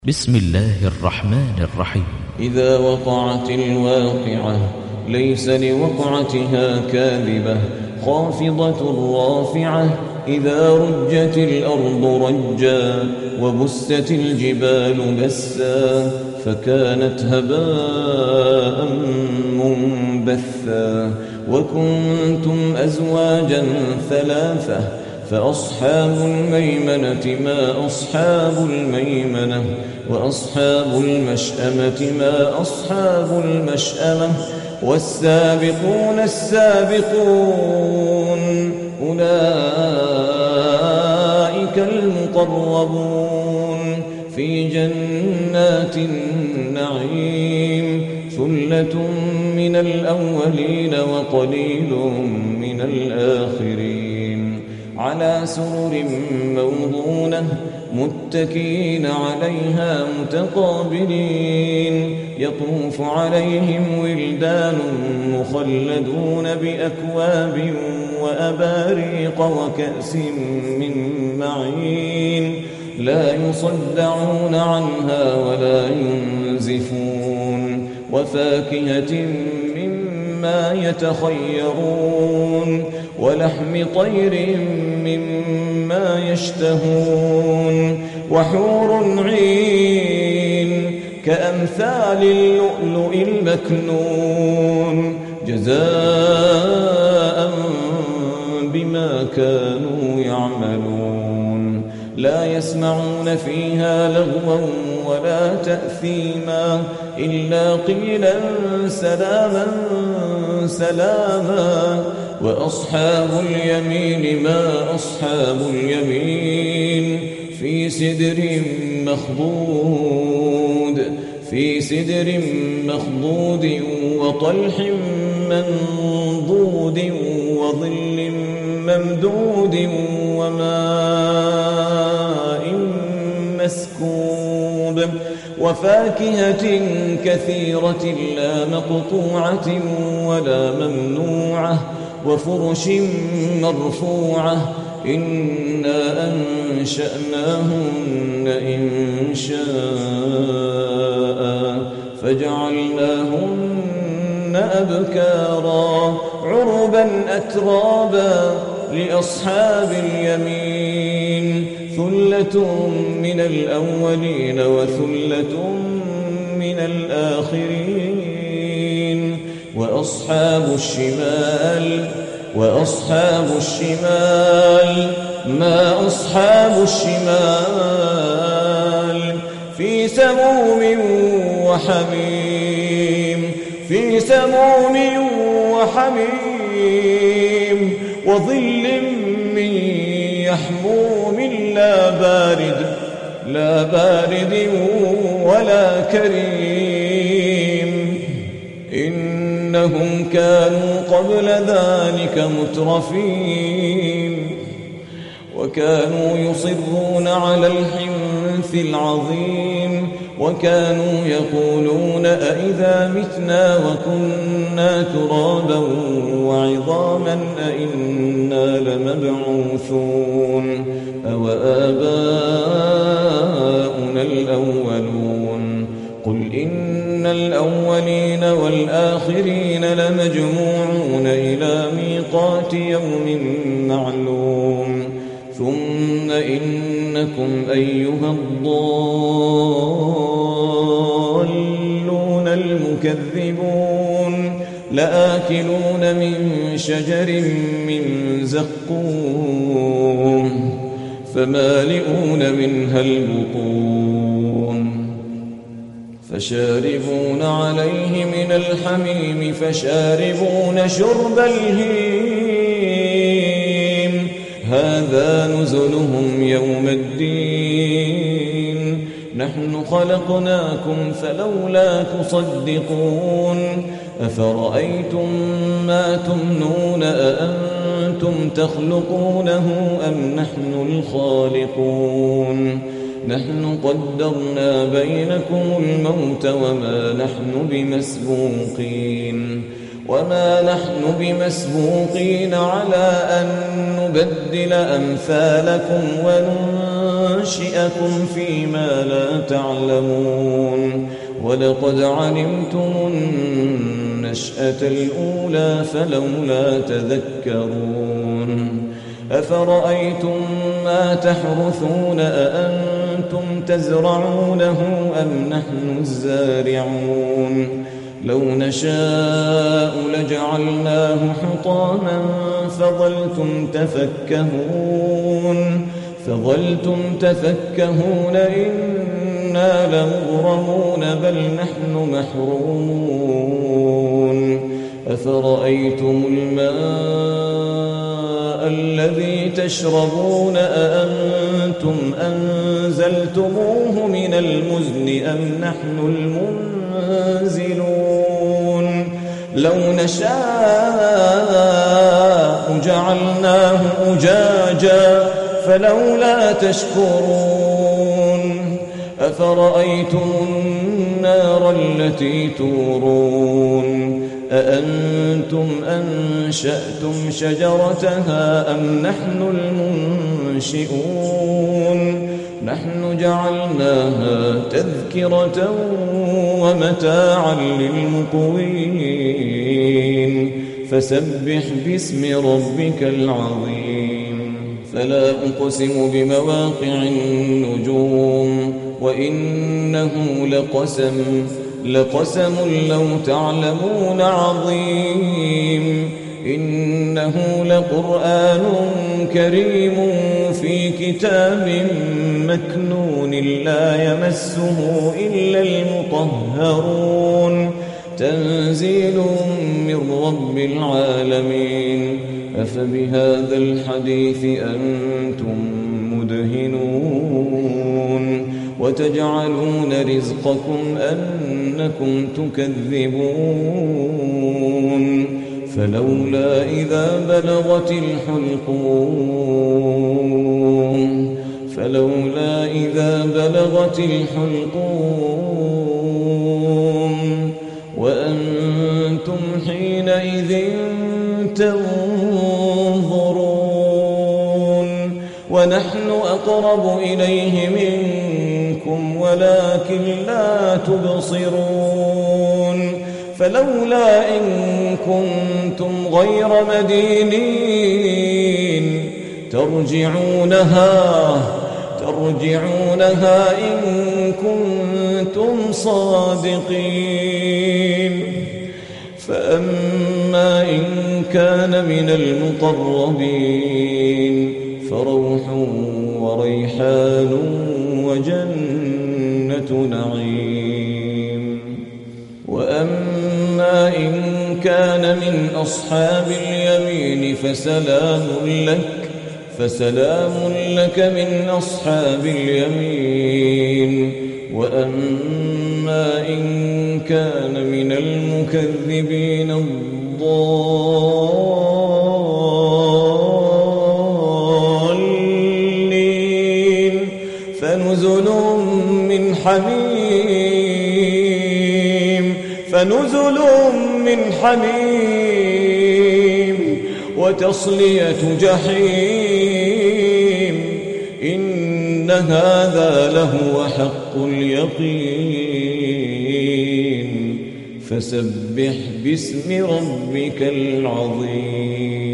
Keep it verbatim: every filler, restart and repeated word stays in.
بسم الله الرحمن الرحيم. إذا وقعت الواقعة ليس لوقعتها كاذبة خافضة رافعة إذا رجت الأرض رجا وبست الجبال بسا فكانت هباء منبثا وكنتم أزواجا ثلاثة فأصحاب الميمنة ما أصحاب الميمنة وأصحاب المشأمة ما أصحاب المشأمة والسابقون السابقون أولئك المقربون في جنات النعيم ثلة من الأولين وقليل من الآخرين على سرر موضونة متكئين عليها متقابلين يطوف عليهم ولدان مخلدون بأكواب وأباريق وكأس من معين لا يصدعون عنها ولا ينزفون وفاكهة مما يتخيرون ولحم طير مما يشتهون وحور عين كأمثال اللؤلؤ المكنون جزاء بما كانوا يعملون لا يسمعون فيها لغوا ولا تأثيما إلا قيلا سلاما سلاما وأصحاب اليمين ما أصحاب اليمين في سدر مخضود في سدر مخضود وطلح منضود وظل ممدود وماء مسكوب وفاكهة كثيرة لا مقطوعة ولا ممنوعة وفرش مرفوعة إنا أنشأناهن إن شاء فجعلناهن أبكارا عربا أترابا لأصحاب اليمين ثلة من الأولين وثلة من الآخرين وأصحاب الشمال وأصحاب الشمال ما أصحاب الشمال في سموم وحميم في سموم وحميم وظل من يحموم لا بارد لا بارد ولا كريم إنهم كانوا قبل ذلك مترفين وكانوا يصرون على الحنث العظيم وكانوا يقولون أئذا متنا وكنا ترابا وعظاما أئنا لمبعوثون أو آباؤنا الأولون قل إن الأولين والآخرين لمجموعون إلى ميقات يوم معلوم ثم إنكم أيها الضالون المكذبون لآكلون من شجر من زقوم فمالئون منها البطون فشاربون عليه من الحميم فشاربون شرب الهيم هذا نزلهم يوم الدين نحن خلقناكم فلولا تصدقون أفرأيتم ما تمنون أأنتم تخلقونه أم نحن الخالقون نحن قدرنا بينكم الموت وما نحن بمسبوقين وما نحن بمسبوقين على أن نبدل أمثالكم وننشئكم ينشئكم فيما لا تعلمون ولقد علمتم النشأة الأولى فلولا تذكرون أفرأيتم ما تحرثون أأنتم تزرعونه أم نحن الزارعون لو نشاء لجعلناه حطاما فظلتم تفكهون فظلتم تفكهون إنا لمغرمون بل نحن محرومون أفرأيتم الماء الذي تشربون أأنتم أنزلتموه من المزن أم نحن المنزلون لو نشاء جعلناه أجاجا فلولا تشكرون أفرأيتم النار التي تورون أأنتم أنشأتم شجرتها أم نحن المنشئون نحن جعلناها تذكرة ومتاعا للمقوين فسبح باسم ربك العظيم فلا أقسم بمواقع النجوم وإنه لقسم لقسم لو تعلمون عظيم إنه لقرآن كريم في كتاب مكنون لا يمسه إلا المطهرون تنزيل من رب العالمين أفبهذا الحديث أنتم مدهنون وتجعلون رزقكم أنكم تكذبون فلولا إذا بلغت الحلقوم فلولا إذا بلغت الحلقوم وأنتم حينئذ تنظرون ونحن أقرب إليه منكم ولكن لا تبصرون فلولا إن كنتم غير مدينين ترجعونها ترجعونها إن كنتم صادقين فأما إن كان من المقربين فروح وريحان وجنة نعيم وأما إن كان من أصحاب اليمين فسلام لك فسلام لك من أصحاب اليمين وأما إن كان من المكذبين الضالين فنزل من حميم فنزل من حميم وتصلية جحيم إن هذا لهو حق اليقين فسبح باسم ربك العظيم